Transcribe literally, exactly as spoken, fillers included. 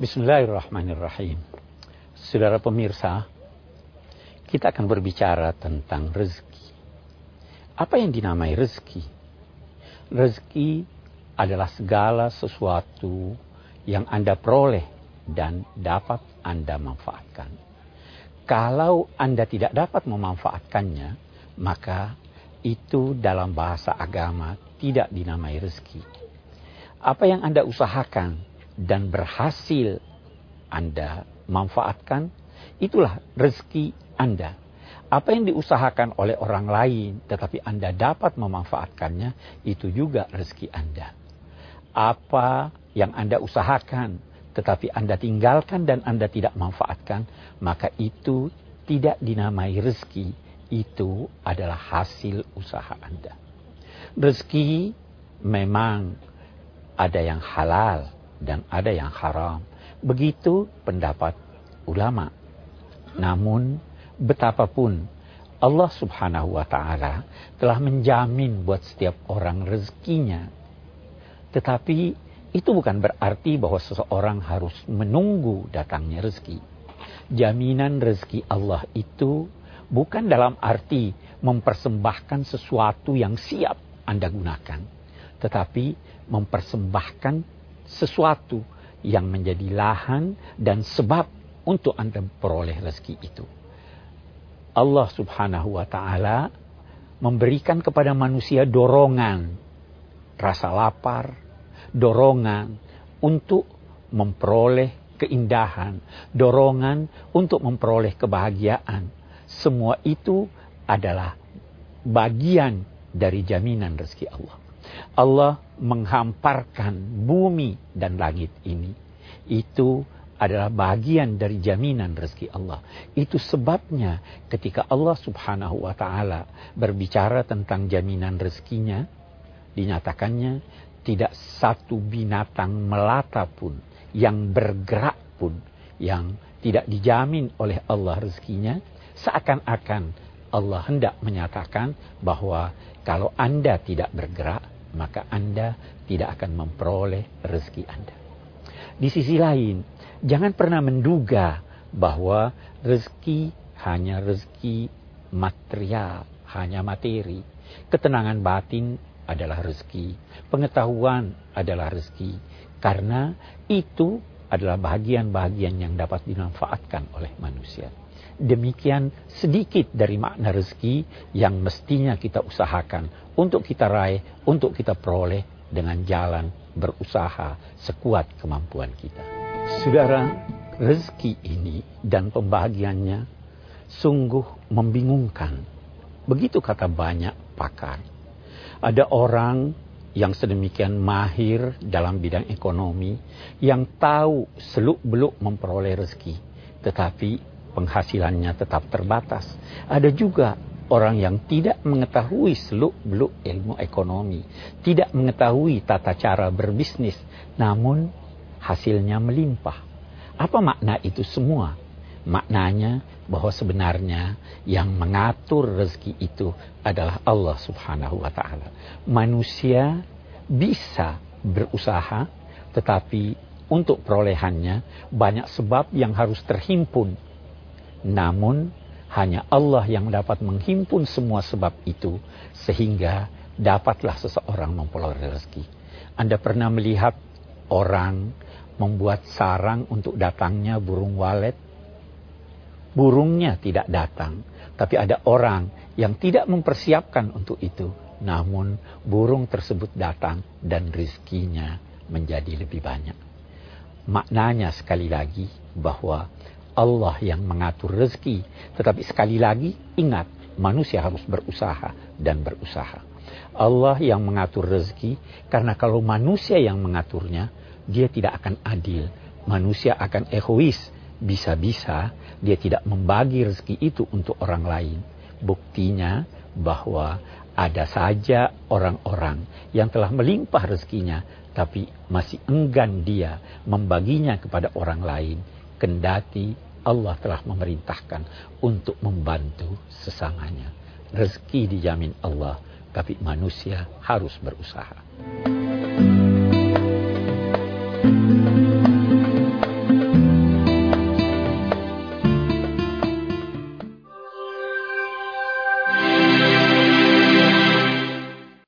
Bismillahirrahmanirrahim. Saudara pemirsa, kita akan berbicara tentang rezeki. Apa yang dinamai rezeki? Rezeki adalah segala sesuatu yang Anda peroleh dan dapat Anda manfaatkan. Kalau Anda tidak dapat memanfaatkannya, maka itu dalam bahasa agama tidak dinamai rezeki. Apa yang Anda usahakan dan berhasil Anda manfaatkan, itulah rezeki Anda. Apa yang diusahakan oleh orang lain tetapi Anda dapat memanfaatkannya, itu juga rezeki Anda. Apa yang Anda usahakan tetapi Anda tinggalkan dan Anda tidak manfaatkan, maka itu tidak dinamai rezeki, itu adalah hasil usaha Anda. Rezeki memang ada yang halal dan ada yang haram. Begitu pendapat ulama. Namun betapapun Allah Subhanahu wa Ta'ala telah menjamin buat setiap orang rezekinya. Tetapi itu bukan berarti bahwa seseorang harus menunggu datangnya rezeki. Jaminan rezeki Allah itu bukan dalam arti mempersembahkan sesuatu yang siap Anda gunakan, tetapi mempersembahkan sesuatu yang menjadi lahan dan sebab untuk Anda peroleh rezeki itu. Allah Subhanahu wa Ta'ala memberikan kepada manusia dorongan, rasa lapar, dorongan untuk memperoleh keindahan, dorongan untuk memperoleh kebahagiaan. Semua itu adalah bagian dari jaminan rezeki Allah. Allah menghamparkan bumi dan langit ini. Itu adalah bagian dari jaminan rezeki Allah. Itu sebabnya ketika Allah Subhanahu wa Ta'ala berbicara tentang jaminan rezekinya, dinyatakannya tidak satu binatang melata pun, yang bergerak pun, yang tidak dijamin oleh Allah rezekinya, seakan-akan Allah hendak menyatakan bahwa kalau Anda tidak bergerak, maka Anda tidak akan memperoleh rezeki Anda. Di sisi lain, jangan pernah menduga bahwa rezeki hanya rezeki material, hanya materi. Ketenangan batin adalah rezeki, pengetahuan adalah rezeki, karena itu adalah bagian-bagian yang dapat dimanfaatkan oleh manusia. Demikian sedikit dari makna rezeki yang mestinya kita usahakan untuk kita raih, untuk kita peroleh dengan jalan berusaha sekuat kemampuan kita. Saudara, rezeki ini dan pembagiannya sungguh membingungkan. Begitu kata banyak pakar. Ada orang yang sedemikian mahir dalam bidang ekonomi, yang tahu seluk-beluk memperoleh rezeki, tetapi penghasilannya tetap terbatas. Ada juga orang yang tidak mengetahui seluk-beluk ilmu ekonomi, tidak mengetahui tata cara berbisnis, namun hasilnya melimpah. Apa makna itu semua? Maknanya bahwa sebenarnya yang mengatur rezeki itu adalah Allah Subhanahu wa Ta'ala. Manusia bisa berusaha, tetapi untuk perolehannya banyak sebab yang harus terhimpun. Namun hanya Allah yang dapat menghimpun semua sebab itu, sehingga dapatlah seseorang memperoleh rezeki. Anda pernah melihat orang membuat sarang untuk datangnya burung walet? Burungnya tidak datang, tapi ada orang yang tidak mempersiapkan untuk itu, namun burung tersebut datang dan rezekinya menjadi lebih banyak. Maknanya sekali lagi bahwa Allah yang mengatur rezeki, tetapi sekali lagi ingat, manusia harus berusaha dan berusaha. Allah yang mengatur rezeki, karena kalau manusia yang mengaturnya, dia tidak akan adil. Manusia akan egois, bisa-bisa dia tidak membagi rezeki itu untuk orang lain. Buktinya bahwa ada saja orang-orang yang telah melimpah rezekinya, tapi masih enggan dia membaginya kepada orang lain, kendati Allah telah memerintahkan untuk membantu sesamanya. Rezeki dijamin Allah, tapi manusia harus berusaha.